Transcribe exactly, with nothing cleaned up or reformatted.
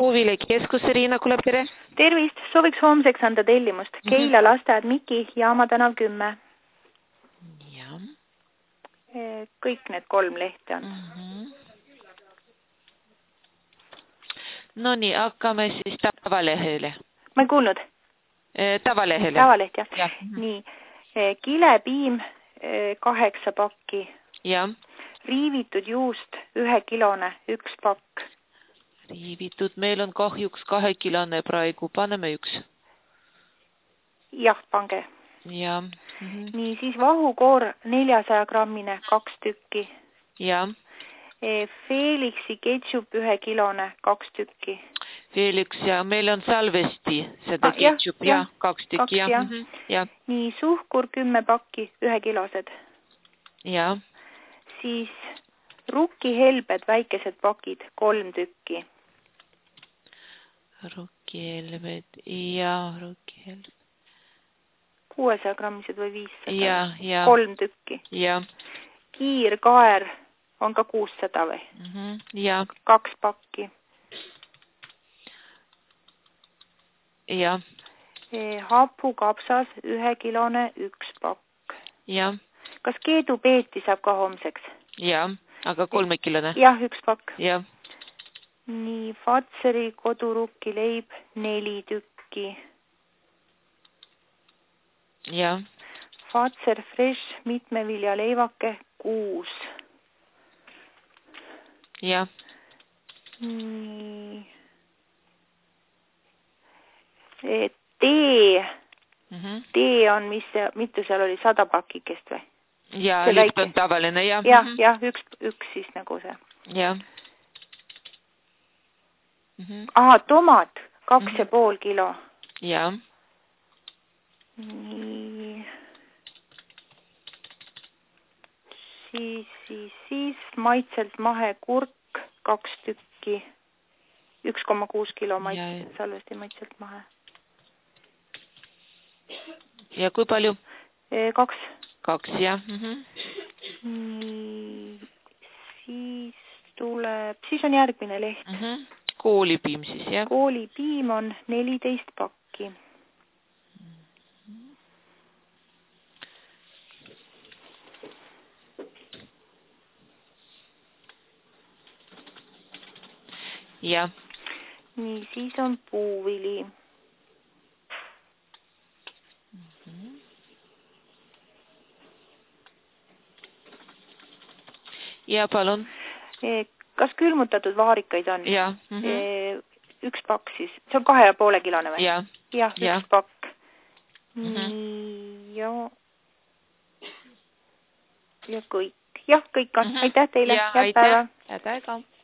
Puuvile keskus, Riina Kulapere. Tervist, sooviks homseks anda tellimust. Mm -hmm. Keila lasteaed Miki, Jaama tänav kümme. Ja. Kõik need kolm lehte on. Mm -hmm. No nii, hakkame siis tavalehele. Ma ei kuulnud. E, tavalehele. Tavaleht, jah. Ja. Nii, kilepiim kaheksa pakki. Ja. Riivitud juust ühe kilone, üks pakk. Riivitud, meil on kahjuks kahekilone praegu, paneme üks. Jah, pange. Ja. Mm -hmm. Nii, siis vahukoor neljasaja grammine, kaks tükki. Ja. Felixi ketšup ühe kilone, kaks tükki. Felix ja meil on salvesti seda ah, ketšup, jah, ja, kaks tükki. Ja. Mm -hmm. Ja. Nii, suhkur kümme pakki, ühe kilosed. Ja. Siis rukkihelbed, väikesed pakid, kolm tükki. Rukkihelbed ja rukkihelbed. kuuesaja grammised või viissada. Ja, ja. Kolm tükki. Ja. Kiirkaer on ka kuussada või? Mm -hmm. Ja. Kaks pakki. Ja. E, hapukapsas ühe kilone, üks pakk. Ja. Kas keedupeeti saab ka homseks? Ja, aga kolmekilone. Jah, üks pakk. Ja. Nii, Fatseri kodurukki leib neli tükki. Ja. Fatser Fresh mitmevilja leivake kuus. Ja. Nii. E, tee. Mm -hmm. Tee on, mis, mitu seal oli, sada pakikest või? Ja, liht on tavaline, jah. Jah, mm -hmm. jah, üks, üks siis nagu see. Ja. Mm -hmm. Aha, tomat, kaks mm -hmm. ja pool kilo. Ja. Nii. Siis, siis, siis maitselt mahe kurk, kaks tükki. üks koma kuus kilo maitselt, salvesti maitselt mahe. Ja kui palju? E, kaks. Kaks, jah. Mm -hmm. Nii, siis tuleb, siis on järgmine leht. Mm -hmm. Koolipiim siis, jah? Koolipiim on neliteist pakki. Jah. Nii, siis on puuvili. Mm -hmm. Ja palun. E, kas külmutatud vaarikaid on? Ja. Mm -hmm. e, üks pakk siis. See on kahe ja poole kilone või? Ja. Jah, ja. üks pakk. Mm -hmm. Nii, ja. Ja kõik. Jah, kõik on. Mm -hmm. Aitäh teile. Ja, aitäh. Head aega.